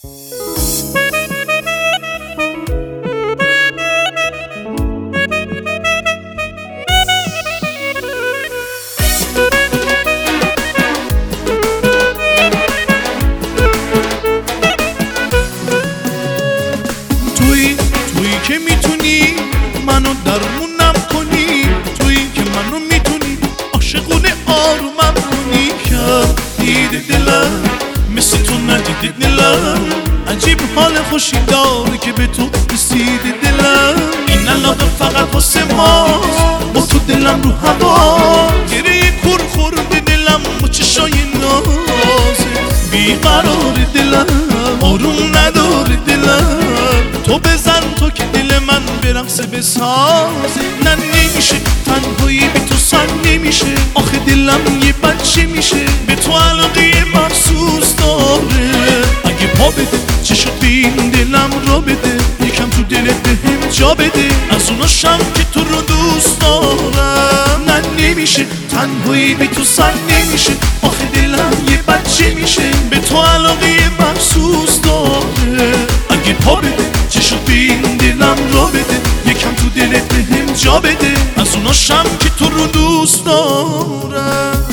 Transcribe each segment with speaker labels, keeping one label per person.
Speaker 1: تویی که میتونی منو درمونم کنی، تویی که منو میتونی عاشقونه آرومم کنی. دید دلم مثل تو ندید دلم، عجیب حال خوشی داره که به تو رسید دلم. این علاقه فقط واسه ماست، با تو دلم رو هوا گریه کور خورده دلم با چشای نازت. بیقرار دلم آروم نداره دلم، تو بزن تو که دل من برقصه بسازه. نه نمیشه تنهایی بی تو سر نمیشه، آخه دلم یه بچه میشه به تو علاقه مخصوص داره. اگه پا بده چه شد به این دلم را بده، یکم تو دلت به هم جا بده، از اوناشم که تو رو دوست دارم. نه نمیشه تنهایی بی تو سر نمیشه، آخه دلم یه بچه میشه به تو علاقه مخصوص داره. اگه پا بده چه شد به این دلم را بده، یکم تو دلت به هم جا بده، از اوناشم که تو رو دوست دارم.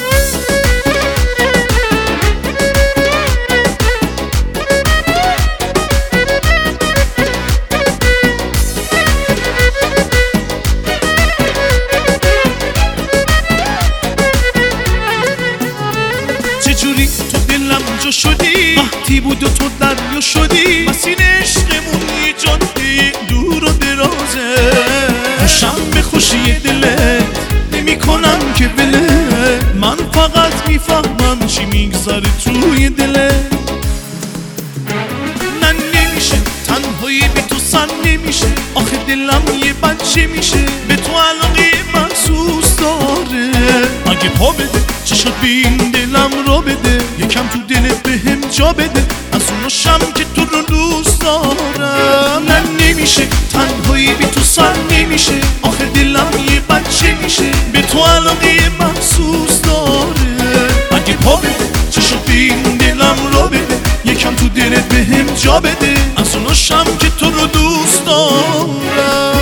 Speaker 1: چجوری تو دلم جا شدی، وقتی بود و تو دریا شدی، مسیر عشقمون یه جاده دور و درازه. خوشم به خوشی دلت نمی کنم که بله، من فقط میفهمم چی میگذره توی دلت. نه نمیشه تنهایی بی تو سر نمیشه، آخه دلم یه بچه میشه به تو علاقه مخصوص داره. اگه پا بده چه شد به این دلم را بده، یکم تو دلت به هم جا بده، از اوناشم که تو رو دوست دارم. نه نمیشه تنهایی بی تو سر نمیشه، آخه دلم یه بچه میشه به تو علاقه مخصوص داره. اگه پا بده چه شد به این دلم را بده، یکم تو دلت به هم جا بده، از اوناشم که تو رو دوست دارم.